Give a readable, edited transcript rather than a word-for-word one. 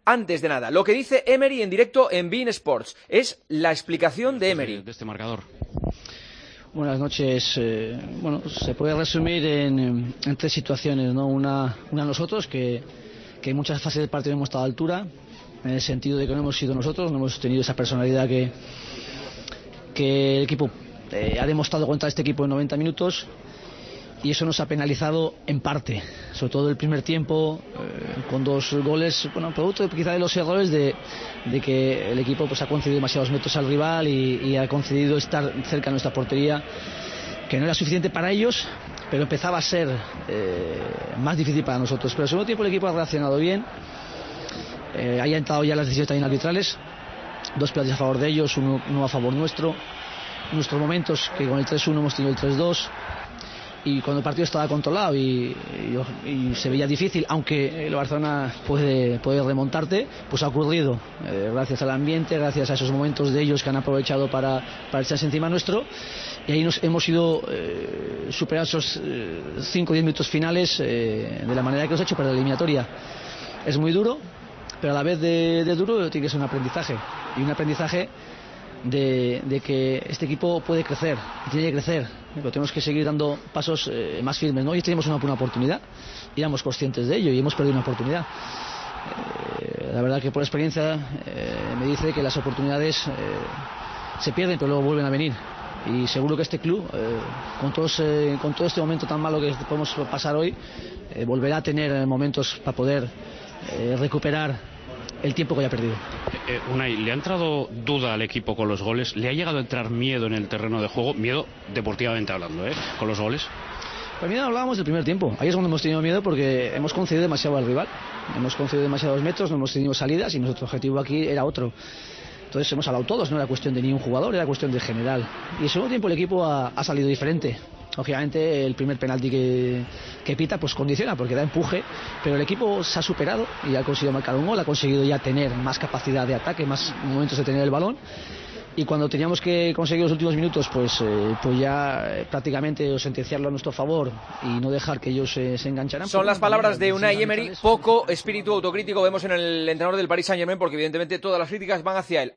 Antes de nada, lo que dice Emery en directo en beIN Sports es la explicación de Emery. De este marcador. Buenas noches. Bueno, se puede resumir en tres situaciones, ¿no? Una nosotros, que en muchas fases del partido hemos estado a altura, en el sentido de que no hemos sido nosotros, no hemos tenido esa personalidad que el equipo ha demostrado contra este equipo en 90 minutos, y eso nos ha penalizado en parte, sobre todo el primer tiempo, con 2 goles, bueno, producto quizá de los errores de que el equipo pues ha concedido demasiados metros al rival y ha concedido estar cerca de nuestra portería, que no era suficiente para ellos, pero empezaba a ser más difícil para nosotros. Pero al segundo tiempo el equipo ha reaccionado bien, haya entrado ya las decisiones también arbitrales, 2 penaltis a favor de ellos, uno a favor nuestro, nuestros momentos, que con el 3-1 hemos tenido el 3-2, y cuando el partido estaba controlado y se veía difícil, aunque el Barcelona puede remontarte, pues ha ocurrido, gracias al ambiente, gracias a esos momentos de ellos que han aprovechado para echarse encima nuestro, y ahí nos hemos ido superando esos 5 o 10 minutos finales de la manera que nos ha hecho para la eliminatoria. Es muy duro, pero a la vez de duro tiene que ser un aprendizaje, y un aprendizaje de que este equipo puede crecer, tiene que crecer, pero tenemos que seguir dando pasos más firmes, ¿no? Y tenemos una oportunidad y éramos conscientes de ello y hemos perdido una oportunidad. La verdad que por experiencia me dice que las oportunidades se pierden pero luego vuelven a venir, y seguro que este club con todo este momento tan malo que podemos pasar hoy volverá a tener momentos para poder recuperar el tiempo que haya perdido. Unai, ¿le ha entrado duda al equipo con los goles? ¿Le ha llegado a entrar miedo en el terreno de juego? Miedo deportivamente hablando, con los goles. Pues mira, hablábamos del primer tiempo. Ahí es cuando hemos tenido miedo, porque hemos concedido demasiado al rival. Hemos concedido demasiados metros, no hemos tenido salidas, y nuestro objetivo aquí era otro. Entonces hemos hablado todos, no era cuestión de ni un jugador, era cuestión de general. Y en segundo tiempo el equipo ha salido diferente. Lógicamente el primer penalti que pita pues condiciona, porque da empuje, pero el equipo se ha superado y ha conseguido marcar un gol, ha conseguido ya tener más capacidad de ataque, más momentos de tener el balón, y cuando teníamos que conseguir los últimos minutos pues ya prácticamente sentenciarlo a nuestro favor y no dejar que ellos se engancharan. Son las palabras de Unai Emery. Poco espíritu autocrítico vemos en el entrenador del Paris Saint-Germain, porque evidentemente todas las críticas van hacia él.